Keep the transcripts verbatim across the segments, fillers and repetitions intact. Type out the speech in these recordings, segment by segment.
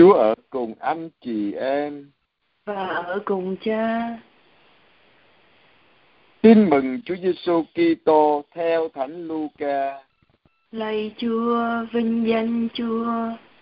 Chúa ở cùng anh chị em và ở cùng Cha. Tin mừng Chúa Giêsu Kitô theo Thánh Luca. Lạy Chúa, vinh danh Chúa.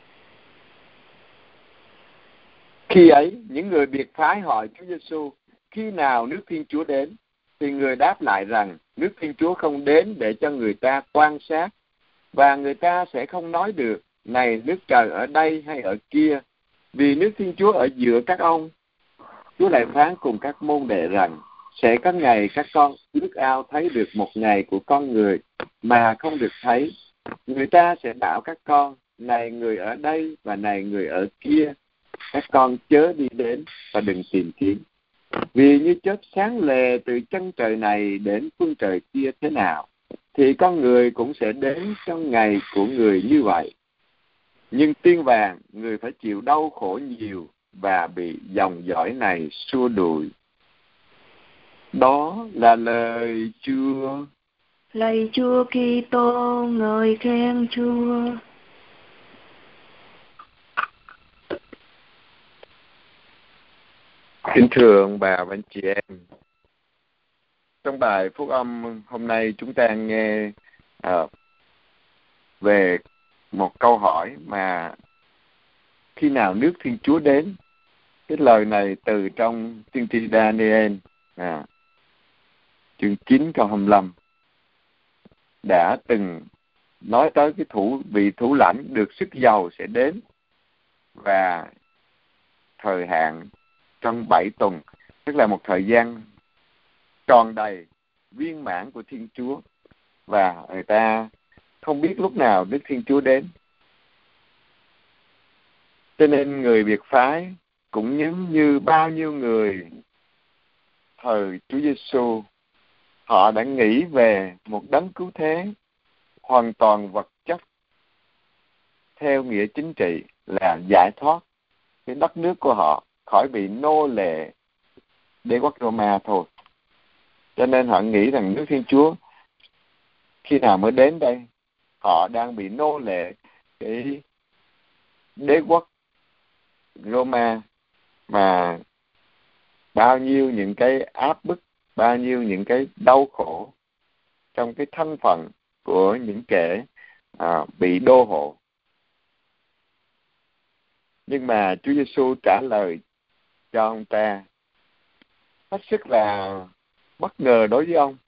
Khi ấy, những người biệt phái hỏi Chúa Giêsu khi nào nước Thiên Chúa đến, thì người đáp lại rằng nước Thiên Chúa không đến để cho người ta quan sát, và người ta sẽ không nói được này nước trời ở đây hay ở kia, vì nước Thiên Chúa ở giữa các ông. Chúa lại phán cùng các môn đệ rằng sẽ có ngày các con ước ao thấy được một ngày của con người mà không được thấy. Người ta sẽ bảo các con, này người ở đây và này người ở kia, các con chớ đi đến và đừng tìm kiếm. Vì như chớp sáng lè từ chân trời này đến phương trời kia thế nào, thì con người cũng sẽ đến trong ngày của người như vậy. Nhưng tiên vàng, người phải chịu đau khổ nhiều và bị dòng dõi này xua đuổi. Đó là lời Chúa. Lạy Chúa Kitô, ngợi khen Chúa. Kính thưa ông bà và anh chị em, trong bài phúc âm hôm nay chúng ta nghe à, về một câu hỏi mà khi nào nước Thiên Chúa đến. Cái lời này từ trong tiên tri Daniel à, chương chín câu hai mươi lăm đã từng nói tới cái thủ vị thủ lãnh được sức giàu sẽ đến, và thời hạn trong bảy tuần, tức là một thời gian tròn đầy viên mãn của Thiên Chúa, và người ta không biết lúc nào Đức Thiên Chúa đến. Cho nên người biệt phái cũng giống như bao nhiêu người thời Chúa Giêsu, họ đã nghĩ về một đấng cứu thế hoàn toàn vật chất theo nghĩa chính trị là giải thoát cái đất nước của họ khỏi bị nô lệ đế quốc Roma thôi. Cho nên họ nghĩ rằng nước Thiên Chúa khi nào mới đến đây? Họ đang bị nô lệ cái đế quốc Roma, mà bao nhiêu những cái áp bức, bao nhiêu những cái đau khổ trong cái thân phận của những kẻ à, bị đô hộ. Nhưng mà Chúa Giêsu trả lời cho ông ta hết sức là bất ngờ đối với ông.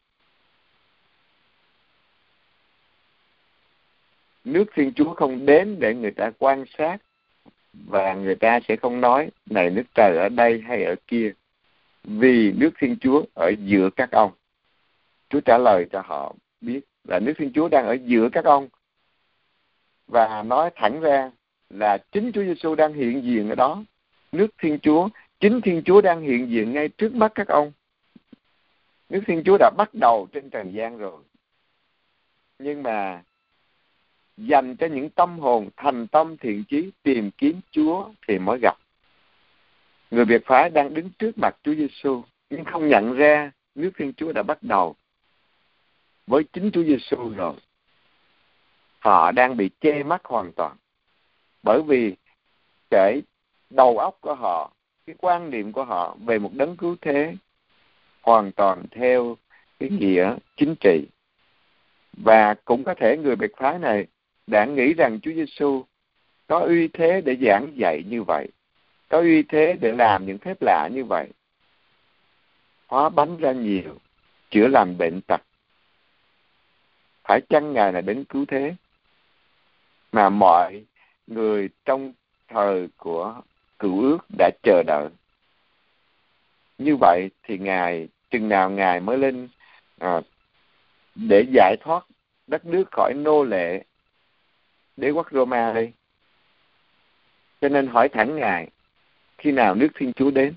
Nước Thiên Chúa không đến để người ta quan sát, và người ta sẽ không nói này nước trời ở đây hay ở kia, vì nước Thiên Chúa ở giữa các ông. Chúa trả lời cho họ biết là nước Thiên Chúa đang ở giữa các ông, và nói thẳng ra là chính Chúa Giêsu đang hiện diện ở đó. Nước Thiên Chúa, chính Thiên Chúa đang hiện diện ngay trước mắt các ông. Nước Thiên Chúa đã bắt đầu trên trần gian rồi, nhưng mà dành cho những tâm hồn thành tâm thiện chí tìm kiếm Chúa thì mới gặp. Người biệt phái đang đứng trước mặt Chúa Giêsu nhưng không nhận ra nước Thiên Chúa đã bắt đầu với chính Chúa Giêsu rồi. Họ đang bị che mắt hoàn toàn, bởi vì cái đầu óc của họ, cái quan niệm của họ về một đấng cứu thế hoàn toàn theo cái nghĩa chính trị. Và cũng có thể người biệt phái này đã nghĩ rằng Chúa Giêsu có uy thế để giảng dạy như vậy, có uy thế để làm những phép lạ như vậy, hóa bánh ra nhiều, chữa lành bệnh tật. Phải chăng Ngài là đấng cứu thế mà mọi người trong thời của Cựu Ước đã chờ đợi? Như vậy thì Ngài, chừng nào Ngài mới lên à, để giải thoát đất nước khỏi nô lệ đế quốc Roma đây? Cho nên hỏi thẳng Ngài, khi nào nước Thiên Chúa đến?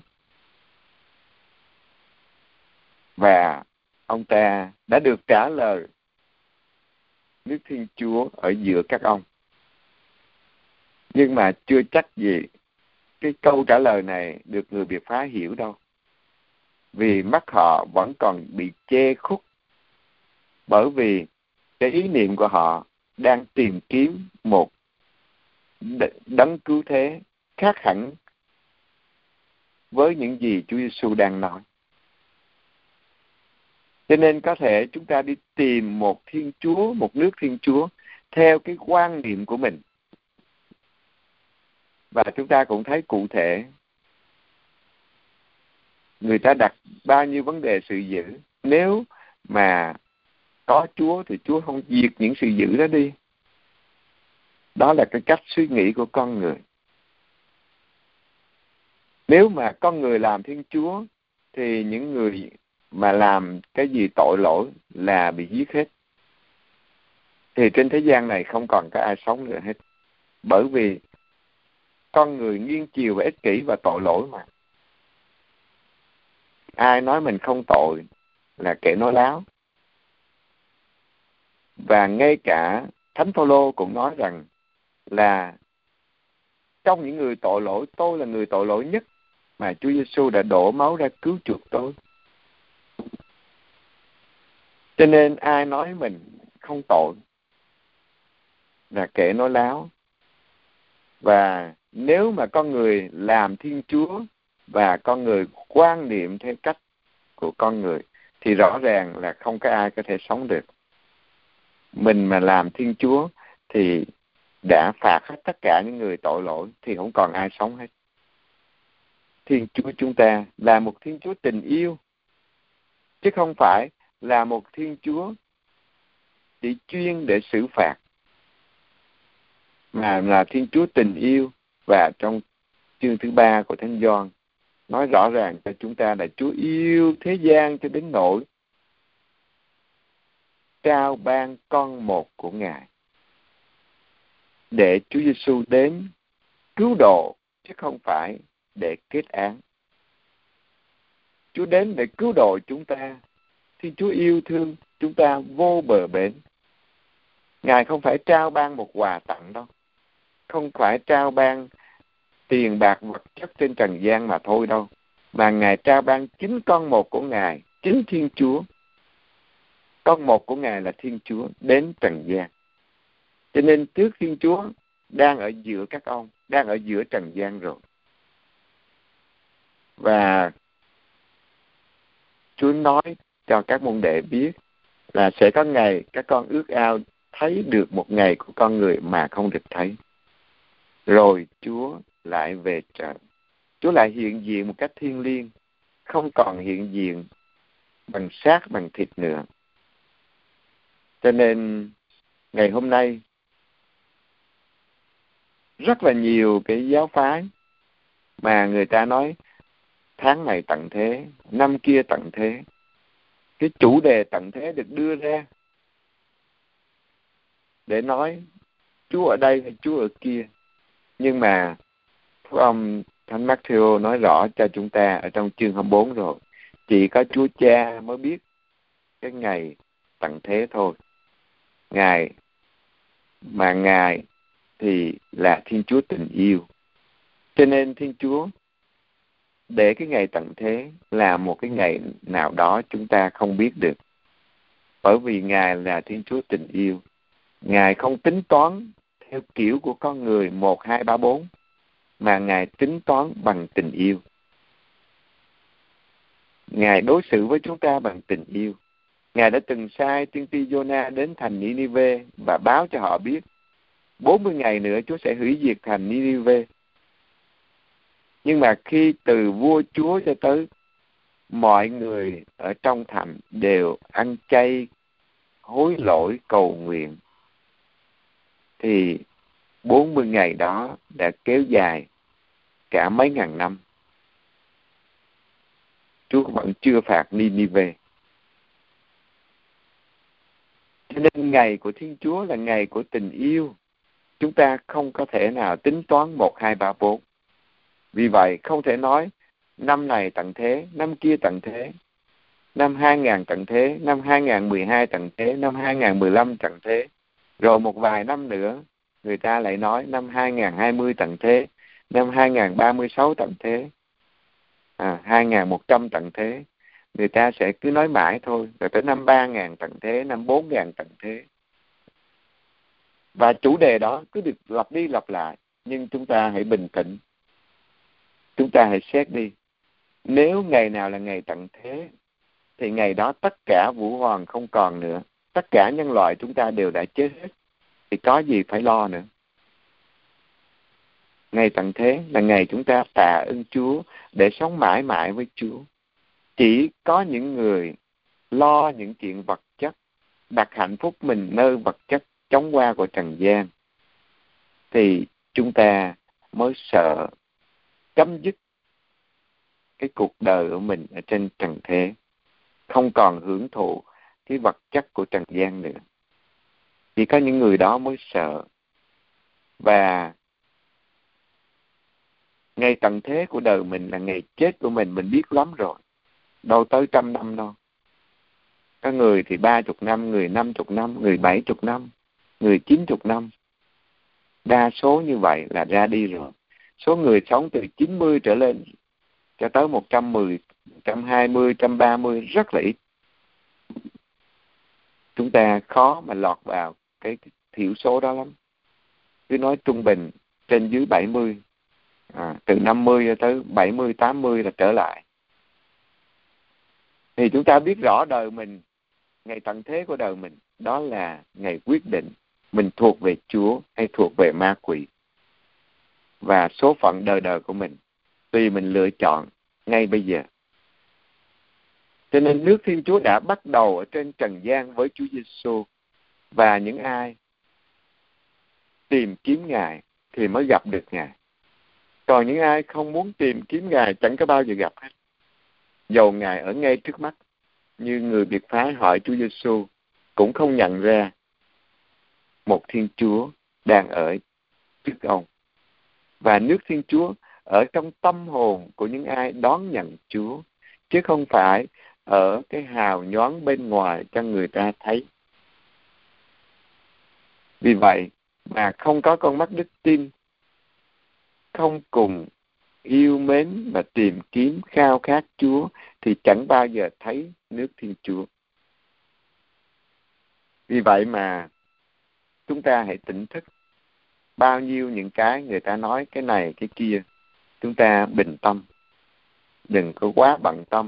Và ông ta đã được trả lời, nước Thiên Chúa ở giữa các ông. Nhưng mà chưa chắc gì cái câu trả lời này được người biệt phái hiểu đâu, vì mắt họ vẫn còn bị che khuất, bởi vì cái ý niệm của họ đang tìm kiếm một đấng cứu thế khác hẳn với những gì Chúa Giêsu đang nói. Cho nên có thể chúng ta đi tìm một Thiên Chúa, một nước Thiên Chúa theo cái quan niệm của mình. Và chúng ta cũng thấy cụ thể người ta đặt bao nhiêu vấn đề sự dữ. Nếu mà có Chúa thì Chúa không diệt những sự dữ đó đi. Đó là cái cách suy nghĩ của con người. Nếu mà con người làm Thiên Chúa thì những người mà làm cái gì tội lỗi là bị giết hết. Thì trên thế gian này không còn có ai sống nữa hết. Bởi vì con người nghiêng chiều và ích kỷ và tội lỗi mà. Ai nói mình không tội là kẻ nói láo. Và ngay cả Thánh Phaolô cũng nói rằng là trong những người tội lỗi, tôi là người tội lỗi nhất mà Chúa Giêsu đã đổ máu ra cứu chuộc tôi. Cho nên ai nói mình không tội là kẻ nói láo. Và nếu mà con người làm Thiên Chúa và con người quan niệm theo cách của con người thì rõ ràng là không có ai có thể sống được. Mình mà làm Thiên Chúa thì đã phạt hết tất cả những người tội lỗi thì không còn ai sống hết. Thiên Chúa chúng ta là một Thiên Chúa tình yêu, chứ không phải là một Thiên Chúa chỉ chuyên để xử phạt, mà là Thiên Chúa tình yêu. Và trong chương thứ ba của Thánh Gioan nói rõ ràng cho chúng ta là Chúa yêu thế gian cho đến nỗi trao ban con một của Ngài để Chúa Giêsu đến cứu độ, chứ không phải để kết án. Chúa đến để cứu độ chúng ta. Thiên Chúa yêu thương chúng ta vô bờ bến. Ngài không phải trao ban một quà tặng đâu, không phải trao ban tiền bạc vật chất trên trần gian mà thôi đâu, mà Ngài trao ban chính con một của Ngài, chính Thiên Chúa. Con một của Ngài là Thiên Chúa đến trần gian. Cho nên trước Thiên Chúa đang ở giữa các ông, đang ở giữa trần gian rồi. Và Chúa nói cho các môn đệ biết là sẽ có ngày các con ước ao thấy được một ngày của con người mà không được thấy. Rồi Chúa lại về trời. Chúa lại hiện diện một cách thiêng liêng, không còn hiện diện bằng xác bằng thịt nữa. Cho nên ngày hôm nay rất là nhiều cái giáo phái mà người ta nói tháng này tận thế, năm kia tận thế. Cái chủ đề tận thế được đưa ra để nói Chúa ở đây hay Chúa ở kia. Nhưng mà Phúc ông Thánh Matthew nói rõ cho chúng ta ở trong chương hai mươi bốn rồi. Chỉ có Chúa Cha mới biết cái ngày tận thế thôi. Ngài mà Ngài thì là Thiên Chúa tình yêu. Cho nên Thiên Chúa để cái ngày tận thế là một cái ngày nào đó chúng ta không biết được. Bởi vì Ngài là Thiên Chúa tình yêu. Ngài không tính toán theo kiểu của con người một, hai, ba, bốn, mà Ngài tính toán bằng tình yêu. Ngài đối xử với chúng ta bằng tình yêu. Ngài đã từng sai tiên tri Giô-na đến thành Ni-ni-vê và báo cho họ biết bốn mươi ngày nữa Chúa sẽ hủy diệt thành Ni-ni-vê. Nhưng mà khi từ vua Chúa cho tới mọi người ở trong thành đều ăn chay, hối lỗi, cầu nguyện, thì bốn mươi ngày đó đã kéo dài cả mấy ngàn năm. Chúa vẫn chưa phạt Ni-ni-vê. Cho nên ngày của Thiên Chúa là ngày của tình yêu. Chúng ta không có thể nào tính toán một, hai, ba, bốn. Vì vậy không thể nói năm này tận thế, năm kia tận thế, năm hai nghìn tận thế, năm hai nghìn mười hai tận thế, năm hai nghìn mười lăm tận thế. Rồi một vài năm nữa người ta lại nói năm hai nghìn hai mươi tận thế, năm hai nghìn ba mươi sáu tận thế, à, hai nghìn một trăm tận thế. Người ta sẽ cứ nói mãi thôi, rồi tới năm ba nghìn tận thế, năm bốn nghìn tận thế. Và chủ đề đó cứ được lặp đi lặp lại. Nhưng chúng ta hãy bình tĩnh. chúng ta hãy xét đi. Nếu ngày nào là ngày tận thế, thì ngày đó tất cả vũ hoàng không còn nữa. Tất cả nhân loại chúng ta đều đã chết hết. Thì có gì phải lo nữa. Ngày tận thế là ngày chúng ta tạ ơn Chúa để sống mãi mãi với Chúa. Chỉ có những người lo những chuyện vật chất, đặt hạnh phúc mình nơi vật chất chóng qua của trần gian, thì chúng ta mới sợ chấm dứt cái cuộc đời của mình ở trên trần thế, không còn hưởng thụ cái vật chất của trần gian nữa. Chỉ có những người đó mới sợ. Và ngày tận thế của đời mình là ngày chết của mình, mình biết lắm rồi. Đâu tới trăm năm đâu. Có người thì ba chục năm, người năm chục năm, người bảy chục năm, người chín chục năm. Đa số như vậy là ra đi rồi. Số người sống từ chín mươi trở lên cho tới một trăm mười, một trăm hai mươi, một trăm ba mươi rất là ít. Chúng ta khó mà lọt vào cái thiểu số đó lắm. Cứ nói trung bình trên dưới bảy mươi, à, từ năm mươi cho tới bảy mươi, tám mươi là trở lại. Thì chúng ta biết rõ đời mình, ngày tận thế của đời mình, đó là ngày quyết định mình thuộc về Chúa hay thuộc về ma quỷ. Và số phận đời đời của mình tùy mình lựa chọn ngay bây giờ. Cho nên nước Thiên Chúa đã bắt đầu ở trên trần gian với Chúa Giêsu, và những ai tìm kiếm Ngài thì mới gặp được Ngài. Còn những ai không muốn tìm kiếm Ngài chẳng có bao giờ gặp hết. Dầu Ngài ở ngay trước mắt, như người biệt phái hỏi Chúa Giêsu cũng không nhận ra một Thiên Chúa đang ở trước ông. Và nước Thiên Chúa ở trong tâm hồn của những ai đón nhận Chúa, chứ không phải ở cái hào nhoáng bên ngoài cho người ta thấy. Vì vậy mà không có con mắt đức tin, không cùng yêu mến và tìm kiếm khao khát Chúa, thì chẳng bao giờ thấy nước Thiên Chúa. Vì vậy mà chúng ta hãy tỉnh thức. Bao nhiêu những cái người ta nói cái này cái kia, chúng ta bình tâm, đừng có quá bận tâm.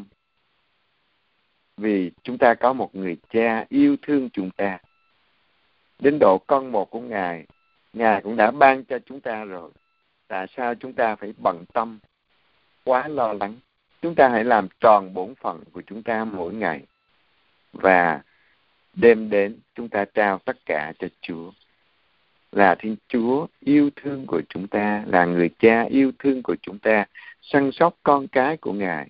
Vì chúng ta có một người cha yêu thương chúng ta. Đến độ con một của Ngài, Ngài cũng đã ban cho chúng ta rồi. Tại sao chúng ta phải bận tâm, quá lo lắng? Chúng ta hãy làm tròn bổn phận của chúng ta mỗi ngày. Và đêm đến chúng ta trao tất cả cho Chúa. Là Thiên Chúa yêu thương của chúng ta, là người cha yêu thương của chúng ta, săn sóc con cái của Ngài.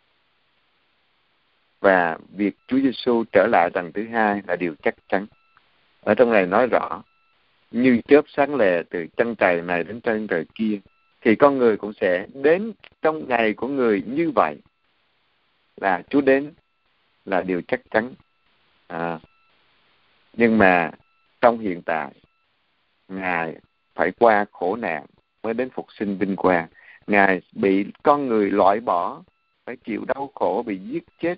Và việc Chúa Giêsu trở lại lần thứ hai là điều chắc chắn. Ở trong này nói rõ, như chớp sáng lè từ chân trời này đến chân trời kia, thì con người cũng sẽ đến trong ngày của người như vậy. Là Chúa đến là điều chắc chắn. À, nhưng mà trong hiện tại, Ngài phải qua khổ nạn mới đến phục sinh vinh quang. Ngài bị con người loại bỏ, phải chịu đau khổ, bị giết chết,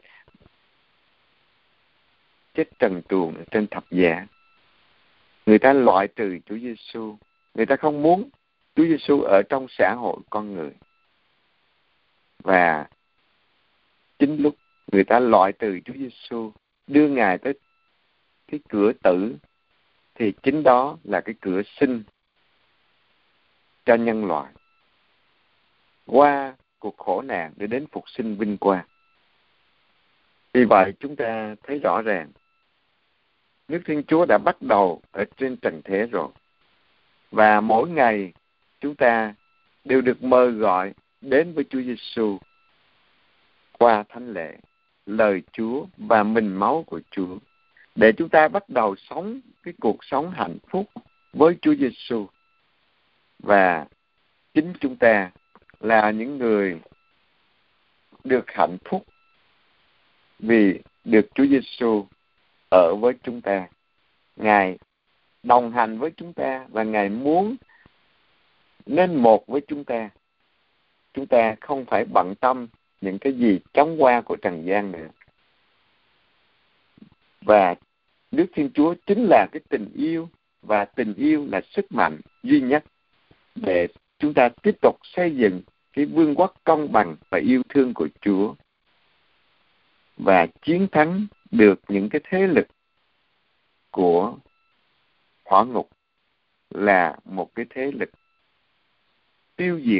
chết trần truồng trên thập giá. Người ta loại trừ Chúa Giêsu. Người ta không muốn Chúa Giêsu ở trong xã hội con người. Và chính lúc người ta loại trừ Chúa Giêsu, đưa Ngài tới cái cửa tử, thì chính đó là cái cửa sinh cho nhân loại, qua cuộc khổ nạn để đến phục sinh vinh quang. Vì vậy chúng ta thấy rõ ràng nước Thiên Chúa đã bắt đầu ở trên trần thế rồi. Và mỗi ngày chúng ta đều được mời gọi đến với Chúa Giêsu qua thánh lễ, lời Chúa và mình máu của Chúa, để chúng ta bắt đầu sống cái cuộc sống hạnh phúc với Chúa Giêsu. Và chính chúng ta là những người được hạnh phúc vì được Chúa Giêsu ở với chúng ta. Ngài đồng hành với chúng ta và Ngài muốn nên một với chúng ta. Chúng ta không phải bận tâm những cái gì chóng qua của trần gian nữa. Và Đức Thiên Chúa chính là cái tình yêu, và tình yêu là sức mạnh duy nhất để chúng ta tiếp tục xây dựng cái vương quốc công bằng và yêu thương của Chúa, và chiến thắng được những cái thế lực của hỏa ngục, là một cái thế lực tiêu diệt.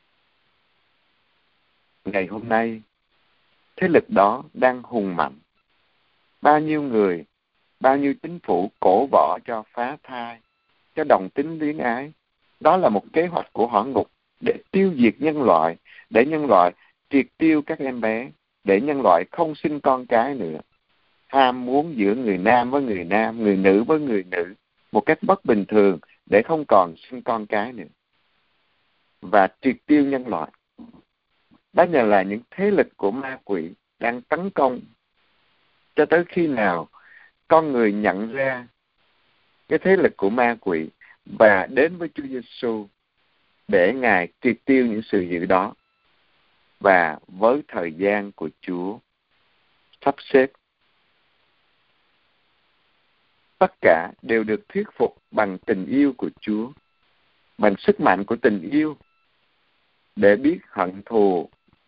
Ngày hôm nay, thế lực đó đang hùng mạnh. Bao nhiêu người, bao nhiêu chính phủ cổ võ cho phá thai, cho đồng tính luyến ái. Đó là một kế hoạch của hỏa ngục để tiêu diệt nhân loại, để nhân loại triệt tiêu các em bé, để nhân loại không sinh con cái nữa. Ham muốn giữa người nam với người nam, người nữ với người nữ, một cách bất bình thường, để không còn sinh con cái nữa, và triệt tiêu nhân loại. Đó là những thế lực của ma quỷ đang tấn công, cho tới khi nào con người nhận ra cái thế lực của ma quỷ và đến với Chúa Giêsu để Ngài triệt tiêu những sự dữ đó. Và với thời gian của Chúa sắp xếp, tất cả đều được thuyết phục bằng tình yêu của Chúa, bằng sức mạnh của tình yêu, để biết hận thù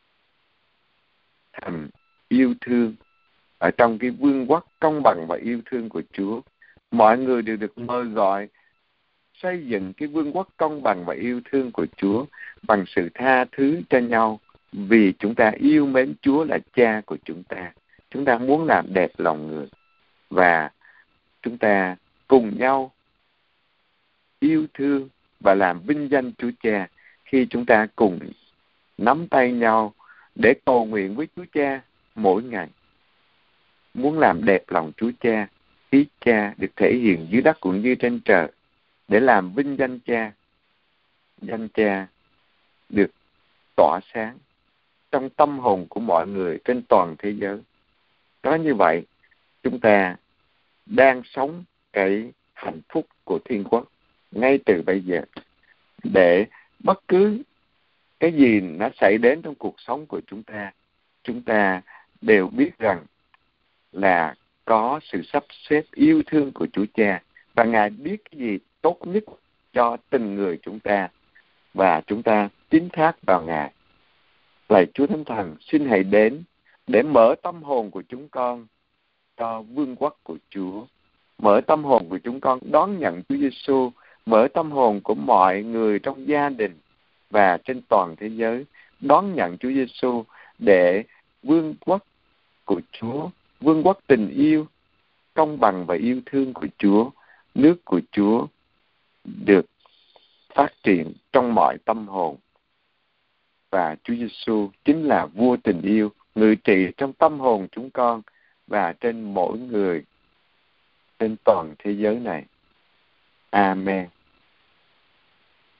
thành yêu thương. Ở trong cái vương quốc công bằng và yêu thương của Chúa, mọi người đều được mời gọi xây dựng cái vương quốc công bằng và yêu thương của Chúa bằng sự tha thứ cho nhau, vì chúng ta yêu mến Chúa là Cha của chúng ta. Chúng ta muốn làm đẹp lòng người, và chúng ta cùng nhau yêu thương và làm vinh danh Chúa Cha khi chúng ta cùng nắm tay nhau để cầu nguyện với Chúa Cha mỗi ngày. Muốn làm đẹp lòng Chúa Cha, ý Cha được thể hiện dưới đất cũng như trên trời, để làm vinh danh Cha. Danh Cha được tỏa sáng trong tâm hồn của mọi người trên toàn thế giới. Có như vậy, chúng ta đang sống cái hạnh phúc của thiên quốc ngay từ bây giờ, để bất cứ cái gì nó xảy đến trong cuộc sống của chúng ta, chúng ta đều biết rằng là có sự sắp xếp yêu thương của Chúa Cha, và Ngài biết cái gì tốt nhất cho từng người chúng ta, và chúng ta tín thác vào Ngài. Lạy Chúa Thánh Thần, xin hãy đến để mở tâm hồn của chúng con cho vương quốc của Chúa, mở tâm hồn của chúng con đón nhận Chúa Giêsu, mở tâm hồn của mọi người trong gia đình và trên toàn thế giới đón nhận Chúa Giêsu, để vương quốc của Chúa, vương quốc tình yêu, công bằng và yêu thương của Chúa, nước của Chúa được phát triển trong mọi tâm hồn. Và Chúa Giêsu chính là vua tình yêu, ngự trị trong tâm hồn chúng con và trên mỗi người trên toàn thế giới này. Amen.